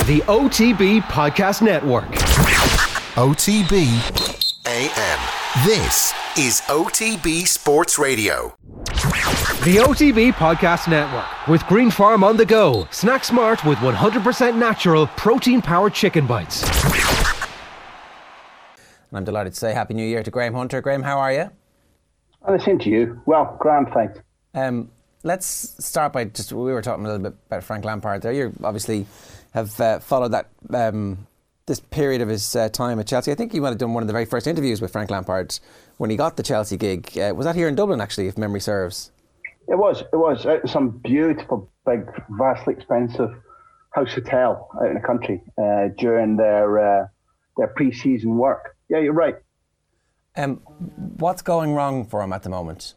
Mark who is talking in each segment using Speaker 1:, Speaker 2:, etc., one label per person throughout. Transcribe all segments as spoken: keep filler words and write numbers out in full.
Speaker 1: the O T B Podcast Network.
Speaker 2: O T B A M. This is O T B Sports Radio.
Speaker 1: The O T B Podcast Network with Green Farm on the go. Snack smart with one hundred percent natural protein-powered chicken bites.
Speaker 3: And I'm delighted to say Happy New Year to Graham Hunter. Graham, how are you?
Speaker 4: I'm the same to you. Well, grand, thanks.
Speaker 3: Um, let's start by just, we were talking a little bit about Frank Lampard there. You obviously have uh, followed that um, this period of his uh, time at Chelsea. I think you might have done one of the very first interviews with Frank Lampard when he got the Chelsea gig. Uh, was that here in Dublin, actually, if memory serves?
Speaker 4: It was. It was. It was some beautiful, big, vastly expensive house hotel out in the country uh, during their uh, their pre-season work. Yeah, you're right.
Speaker 3: Um, what's going wrong for him at the moment?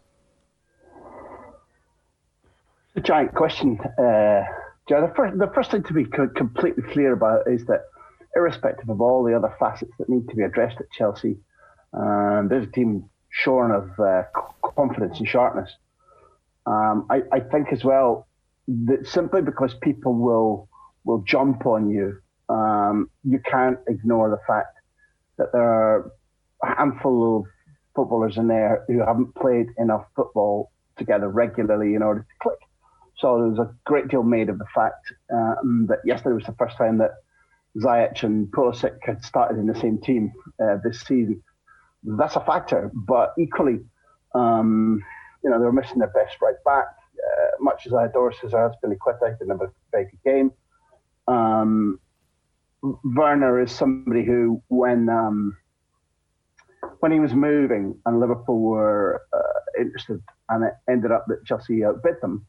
Speaker 4: It's a giant question. Uh, Joe, the first, the first thing to be co- completely clear about is that irrespective of all the other facets that need to be addressed at Chelsea, um, there's a team shorn of uh, confidence and sharpness. Um, I, I think as well that simply because people will will jump on you, um, you can't ignore the fact that there are a handful of footballers in there who haven't played enough football together regularly in order to click. So there was a great deal made of the fact um, that yesterday was the first time that Ziyech and Pulisic had started in the same team uh, this season. That's a factor, but equally, um, you know, they were missing their best right back. Uh, much as I adore Cesar Azpilicueta, he did a very good game. Um, Werner is somebody who, when um, when he was moving and Liverpool were uh, interested, and it ended up that Chelsea outbid them,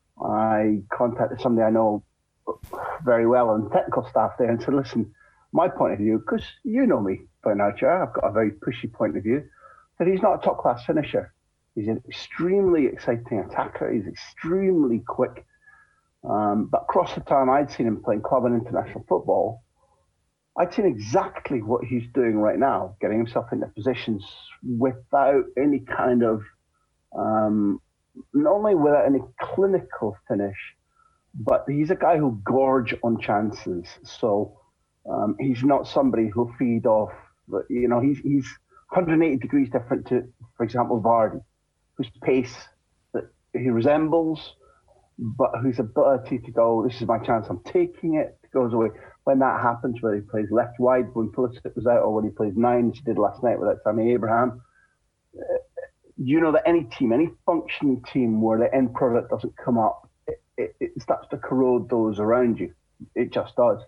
Speaker 4: I contacted somebody I know very well on the technical staff there and said, listen, my point of view, because you know me by now, Chair, I've got a very pushy point of view, that he's not a top-class finisher. He's an extremely exciting attacker. He's extremely quick. Um, but across the time I'd seen him playing club and international football, I'd seen exactly what he's doing right now, getting himself into positions without any kind of, um, not only without any clinical finish, but he's a guy who'll gorge on chances. So um, he's not somebody who'll feed off, you know, he's he's one hundred eighty degrees different to, for example, Vardy, whose pace that he resembles, but whose ability to go, this is my chance, I'm taking it, goes away. When that happens, whether he plays left wide when Pulisic was out, or when he plays nine, as he did last night without Tammy Abraham, uh, you know that any team, any functioning team where the end product doesn't come up, it, it, it starts to corrode those around you. It just does.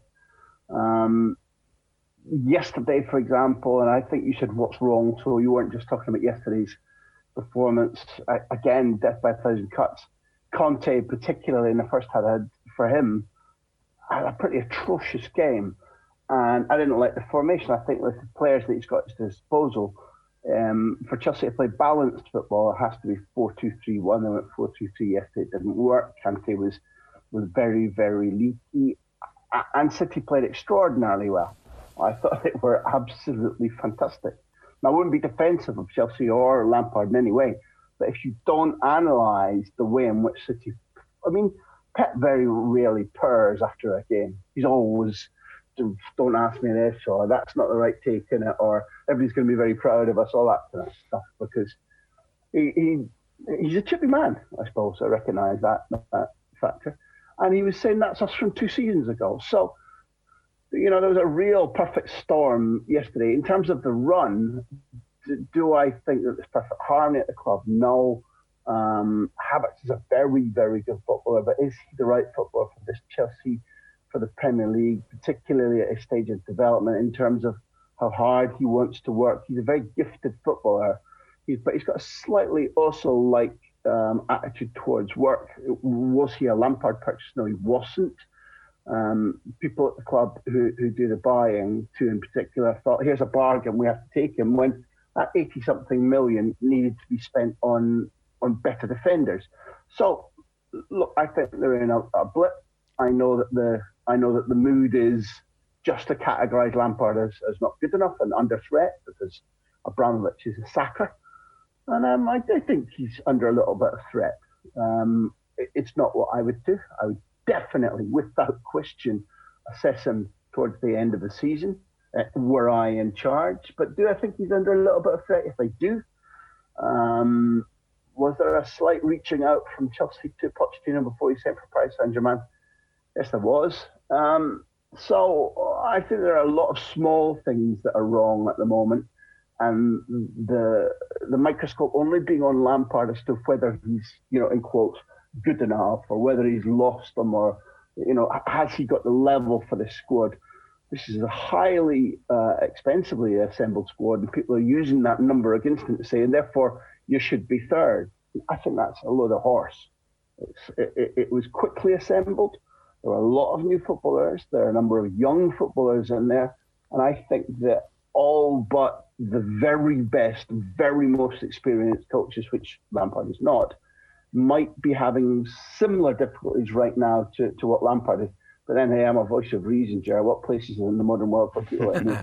Speaker 4: Um, yesterday, for example, and I think you said what's wrong, so you weren't just talking about yesterday's performance. I, again, death by a thousand cuts. Conte, particularly in the first half, had, for him, had a pretty atrocious game. And I didn't like the formation. I think with the players that he's got at his disposal, um, for Chelsea to play balanced football, it has to be four two three one. They went four two three yesterday. It didn't work. Kante was, was very, very leaky. And City played extraordinarily well. I thought they were absolutely fantastic. Now, I wouldn't be defensive of Chelsea or Lampard in any way, but if you don't analyse the way in which City... I mean, Pep very rarely purrs after a game. He's always, don't ask me this, or that's not the right take in it, or everybody's going to be very proud of us, all that kind of stuff, because he, he he's a chippy man, I suppose. I recognise that, that factor. And he was saying that's us from two seasons ago. So, you know, there was a real perfect storm yesterday. In terms of the run, do, do I think that there's perfect harmony at the club? No. Um, Havertz is a very, very good footballer, but is he the right footballer for this Chelsea, for the Premier League, particularly at a stage of development in terms of how hard he wants to work? He's a very gifted footballer, he's, but he's got a slightly also like um, attitude towards work. Was he a Lampard purchase? No, he wasn't. Um, people at the club who, who do the buying, too, in particular, thought, here's a bargain, we have to take him, when that eighty-something million needed to be spent on on better defenders. So, look, I think they're in a, a blip. I know that the I know that the mood is just to categorise Lampard as, as not good enough and under threat, because Abramovich is a sacker. And um, I, I think he's under a little bit of threat. Um, it, it's not what I would do. I would definitely, without question, assess him towards the end of the season, uh, were I in charge. But do I think he's under a little bit of threat? If I do, um, was there a slight reaching out from Chelsea to Pochettino before he sent for Paris Saint-Germain? Yes, there was. Um, so I think there are a lot of small things that are wrong at the moment, and the the microscope only being on Lampard as to whether he's, you know, in quotes, good enough, or whether he's lost them, or, you know, has he got the level for this squad? This is a highly uh, expensively assembled squad, and people are using that number against him to say, and therefore you should be third. I think that's a load of horse. It's, it, it, it was quickly assembled. There are a lot of new footballers. There are a number of young footballers in there. And I think that all but the very best, very most experienced coaches, which Lampard is not, might be having similar difficulties right now to, to what Lampard is. But then, hey, I'm a voice of reason, Gerard. What places in the modern world for people like me?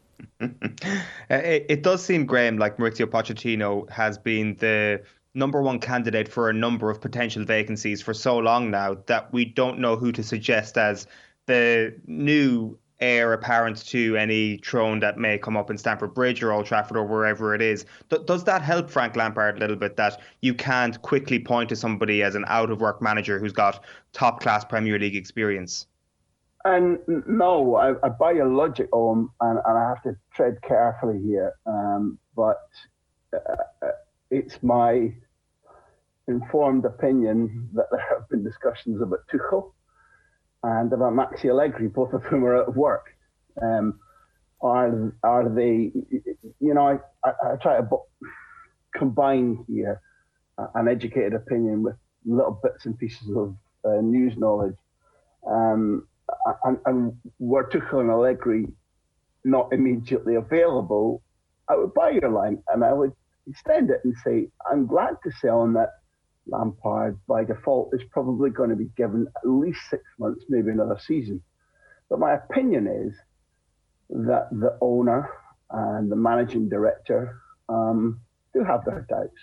Speaker 5: it, it does seem, Graham, like Mauricio Pochettino has been the number one candidate for a number of potential vacancies for so long now that we don't know who to suggest as the new heir apparent to any throne that may come up in Stamford Bridge or Old Trafford or wherever it is. D- does that help Frank Lampard a little bit, that you can't quickly point to somebody as an out-of-work manager who's got top-class Premier League experience?
Speaker 4: And no, I, I buy your logic, Owen, and, and I have to tread carefully here. Um, but uh, it's my informed opinion that there have been discussions about Tuchel and about Maxi Allegri, both of whom are out of work. Um, are are they? You know, I, I, I try to bo- combine here an educated opinion with little bits and pieces of uh, news knowledge. Um, And, and were Tuchel and Allegri not immediately available, I would buy your line, and I would extend it and say, I'm glad to say on that Lampard, by default, is probably going to be given at least six months, maybe another season. But my opinion is that the owner and the managing director um, do have their doubts.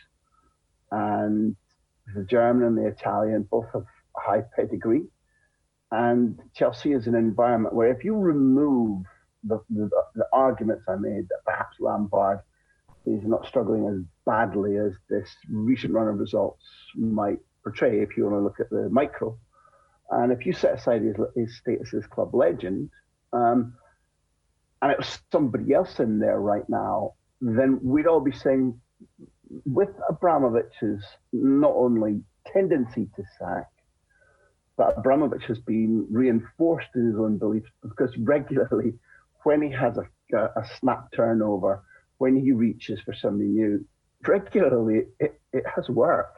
Speaker 4: And the German and the Italian both have high pedigree. And Chelsea is an environment where if you remove the, the, the arguments I made that perhaps Lampard is not struggling as badly as this recent run of results might portray, if you want to look at the micro, and if you set aside his, his status as club legend, um, and it was somebody else in there right now, then we'd all be saying, with Abramovich's not only tendency to sack, but Abramovich has been reinforced in his own beliefs, because regularly, when he has a, a, a snap turnover, when he reaches for somebody new, regularly it, it has worked.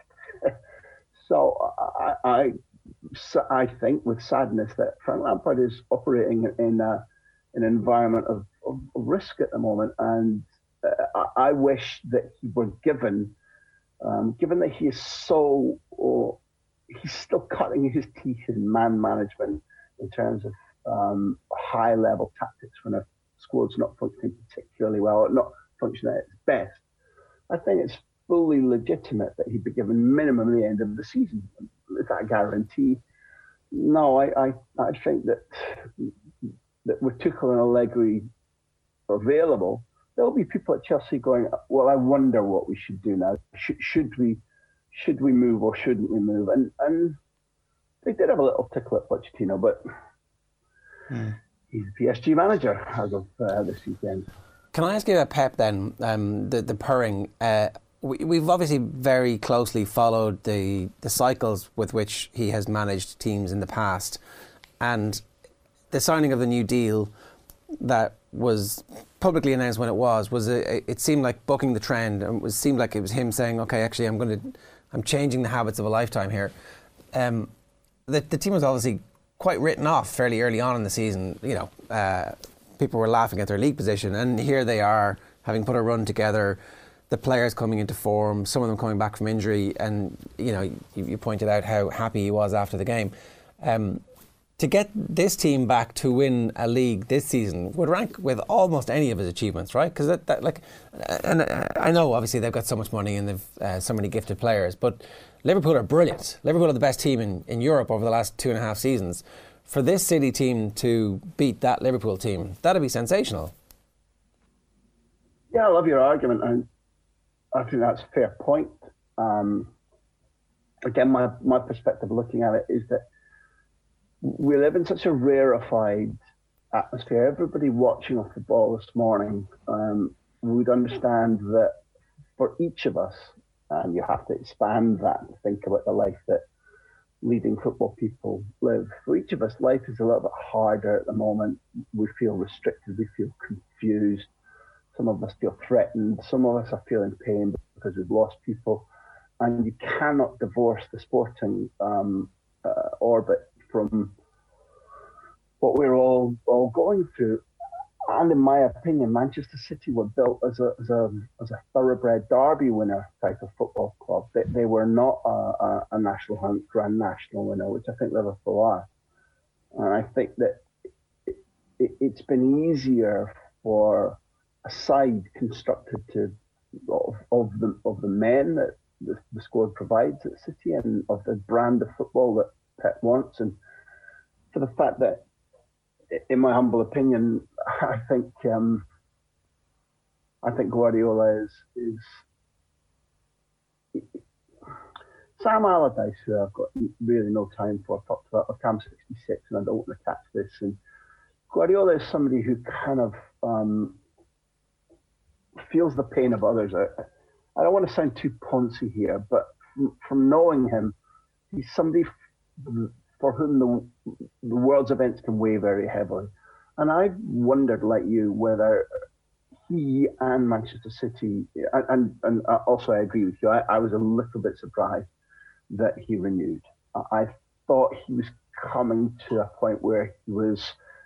Speaker 4: So I, I, I think with sadness that Frank Lampard is operating in a, an environment of, of, of risk at the moment, and uh, I wish that he were given, um, given that he is so. Oh, he's still cutting his teeth in man management in terms of um, high-level tactics when a squad's not functioning particularly well, or not functioning at its best. I think it's fully legitimate that he'd be given minimum the end of the season. Is that a guarantee? No, I, I, I think that that with Tuchel and Allegri available, there'll be people at Chelsea going, well, I wonder what we should do now. Should, should we... Should we move or shouldn't we move? And and they did have a little tickle at Pochettino, but mm. he's the P S G manager as of uh, this weekend.
Speaker 3: Can I ask you about Pep then? Um, the the purring. Uh, we, we've obviously very closely followed the the cycles with which he has managed teams in the past, and the signing of the new deal that was publicly announced when it was was a, it seemed like bucking the trend, and it was, seemed like it was him saying, okay, actually I'm going to I'm changing the habits of a lifetime here. Um, the, the team was obviously quite written off fairly early on in the season. You know, uh, people were laughing at their league position, and here they are having put a run together. The players coming into form, some of them coming back from injury, and you know, you, you pointed out how happy he was after the game. Um, to get this team back to win a league this season would rank with almost any of his achievements, right? Because that, that, like, and I know obviously they've got so much money and they've uh, so many gifted players, but Liverpool are brilliant. Liverpool are the best team in, in Europe over the last two and a half seasons. for this City team to beat that Liverpool team, that'd be sensational.
Speaker 4: Yeah, I love your argument, and I think that's a fair point. Um, again, my, my perspective looking at it is that we live in such a rarefied atmosphere. Everybody watching a football this morning um, would understand that for each of us, and you have to expand that and think about the life that leading football people live. For each of us, life is a little bit harder at the moment. We feel restricted, we feel confused. Some of us feel threatened. Some of us are feeling pain because we've lost people. And you cannot divorce the sporting um, uh, orbit from what we're all all going through. And in my opinion, Manchester City were built as a as a as a thoroughbred derby winner type of football club. They, they were not a, a, a national hunt, grand national winner, which I think Liverpool are. And I think that it, it, it's been easier for a side constructed to of, of the of the men that the, the squad provides at City and of the brand of football that Pep wants, and for the fact that, in my humble opinion, I think um, I think Guardiola is is Sam Allardyce, who I've got really no time for. I've talked about with Cam sixty-six, and I don't want to catch this. And Guardiola is somebody who kind of um, feels the pain of others. I, I don't want to sound too poncy here, but from, from knowing him, he's somebody for whom the, the world's events can weigh very heavily. And I wondered, like you, whether he and Manchester City, and, and, and also I agree with you, I, I was a little bit surprised that he renewed. I thought he was coming to a point where he was,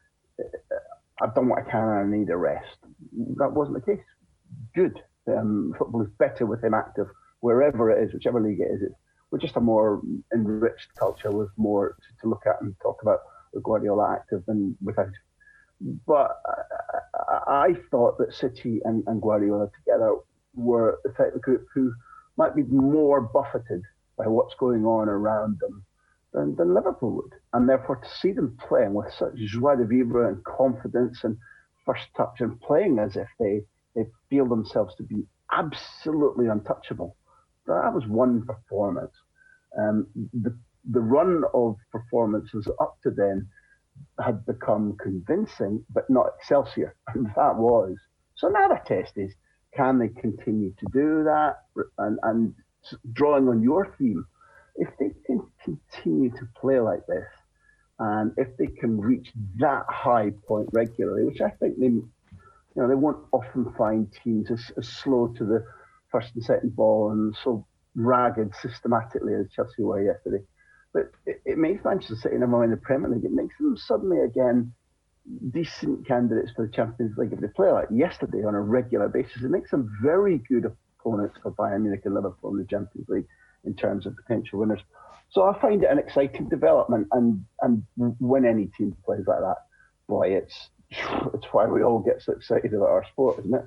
Speaker 4: I've done what I can and I need a rest. That wasn't the case. Good. Um, football is better with him active wherever it is, whichever league it is. It's, we're just a more enriched culture with more to, to look at and talk about with Guardiola active than without. But I, I thought that City and, and Guardiola together were the type of group who might be more buffeted by what's going on around them than, than Liverpool would. And therefore to see them playing with such joie de vivre and confidence and first touch and playing as if they, they feel themselves to be absolutely untouchable. That was one performance. Um, the the run of performances up to then had become convincing, but not Excelsior, and that was. So now the test is, can they continue to do that? And, and drawing on your theme, if they can continue to play like this, and if they can reach that high point regularly, which I think they, you know, they won't often find teams as, as slow to the first and second ball and so ragged systematically as Chelsea were yesterday. But it, it makes Manchester City number one in the Premier League. It makes them suddenly, again, decent candidates for the Champions League if they play like yesterday on a regular basis. It makes them very good opponents for Bayern Munich and Liverpool in the Champions League in terms of potential winners. So I find it an exciting development, and, and when any team plays like that, boy, it's it's why we all get so excited about our sport, isn't it?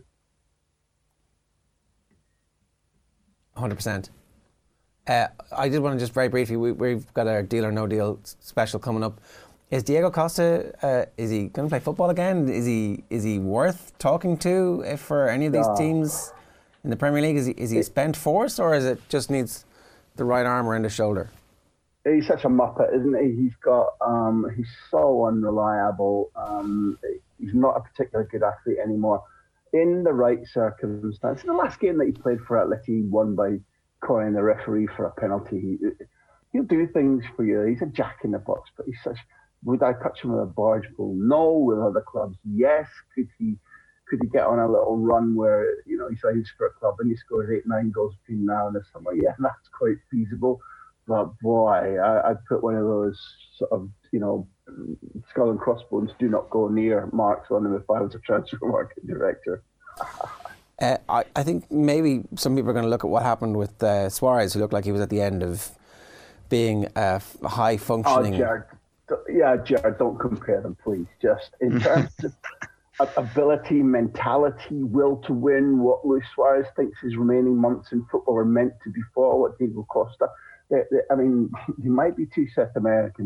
Speaker 3: one hundred percent. Uh, I did want to just very briefly, we, we've got our Deal or No Deal special coming up. Is Diego Costa, uh, is he going to play football again? Is he is he worth talking to if for any of these uh, teams in the Premier League? Is he, is he it, spent force, or is it just needs the right arm around his shoulder?
Speaker 4: He's such a muppet, isn't he? He's got, um, he's so unreliable. Um, he's not a particularly good athlete anymore. In the right circumstance, in the last game that he played for Atleti, he won by calling the referee for a penalty. He, he'll do things for you. He's a jack in the box, but he's such. Would I touch him with a barge pole? No. With other clubs, yes. Could he? Could he get on a little run where, you know, he signs for a club and he scores eight, nine goals between now and the summer? Yeah, that's quite feasible. But boy, I, I'd put one of those sort of, you know, skull and crossbones, do not go near marks on him if I was a transfer market director.
Speaker 3: uh, I, I think maybe some people are going to look at what happened with uh, Suarez, who looked like he was at the end of being a high functioning.
Speaker 4: Oh, Jared, yeah, Jared, don't compare them, please. Just in terms of ability, mentality, will to win, what Luis Suarez thinks his remaining months in football are meant to be for, what Diego Costa. They, they, I mean, they might be two South Americans,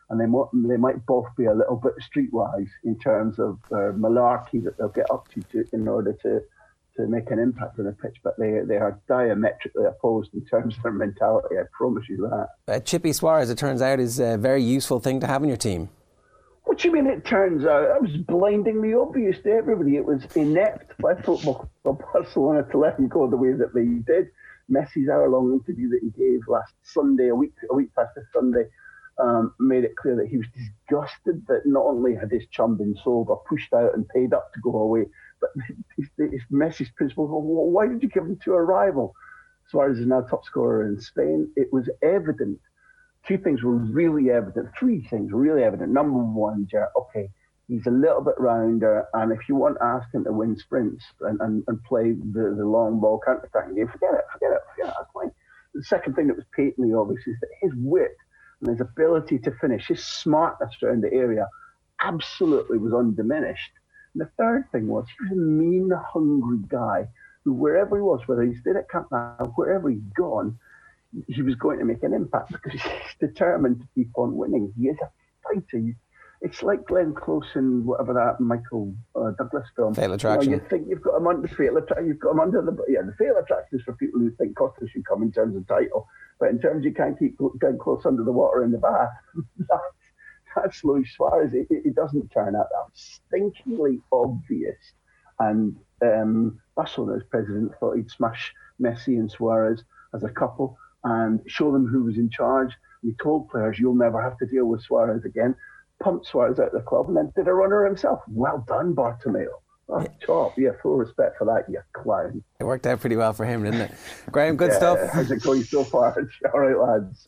Speaker 4: and they might, they might both be a little bit streetwise in terms of uh, malarkey that they'll get up to, to in order to, to make an impact on the pitch, but they they are diametrically opposed in terms of their mentality, I promise you that.
Speaker 3: Uh, Chippy Suarez, it turns out, is a very useful thing to have in your team.
Speaker 4: What do you mean it turns out? That was blindingly obvious to everybody. It was inept by Football Club Barcelona to let him go the way that they did. Messi's hour-long interview that he gave last Sunday, a week a week past this Sunday, Um, made it clear that he was disgusted that not only had his chum been sold or pushed out and paid up to go away, but his, his Messi's principle, well, why did you give him to a rival? Suarez is now top scorer in Spain. It was evident. Two things were really evident. Three things were really evident. Number one, Ger, okay, he's a little bit rounder, and if you want to ask him to win sprints and, and, and play the, the long ball counter-attacking game, forget it, forget it, forget it, that's fine. The second thing that was patently obvious is that his wit and his ability to finish, his smartness around the area, absolutely was undiminished. And the third thing was he was a mean, hungry guy who, wherever he was, whether he stayed at Camp Nou, wherever he'd gone, he was going to make an impact because he's determined to keep on winning. He is a fighter. It's like Glenn Close in whatever that Michael uh, Douglas film.
Speaker 3: Fatal Attraction.
Speaker 4: You know, you think you've got him under Fatal Attraction. You've got him under the yeah. The Fatal Attraction is for people who think Costa should come in terms of title, but in terms you can't keep Glenn Close under the water in the bath. that's that's Luis Suarez. It, it doesn't turn out that stinkingly obvious. And um, Barcelona's president thought he'd smash Messi and Suarez as a couple and show them who was in charge. And he told players, "You'll never have to deal with Suarez again." Pumped Suarez out of the club and then did a runner himself. Well done, Bartomeu. Oh, top. Yeah, full respect for that, you clown.
Speaker 3: It worked out pretty well for him, didn't it? Graham, good
Speaker 4: yeah,
Speaker 3: stuff.
Speaker 4: How's it going so far? All right, lads.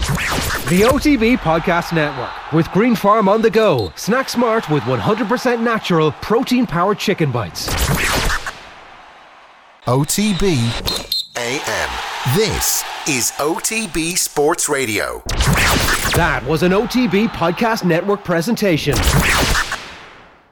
Speaker 1: The O T B Podcast Network with Green Farm on the go. Snack smart with one hundred percent natural protein-powered chicken bites.
Speaker 2: O T B A M. This is O T B Sports Radio.
Speaker 1: That was an O T B Podcast Network presentation.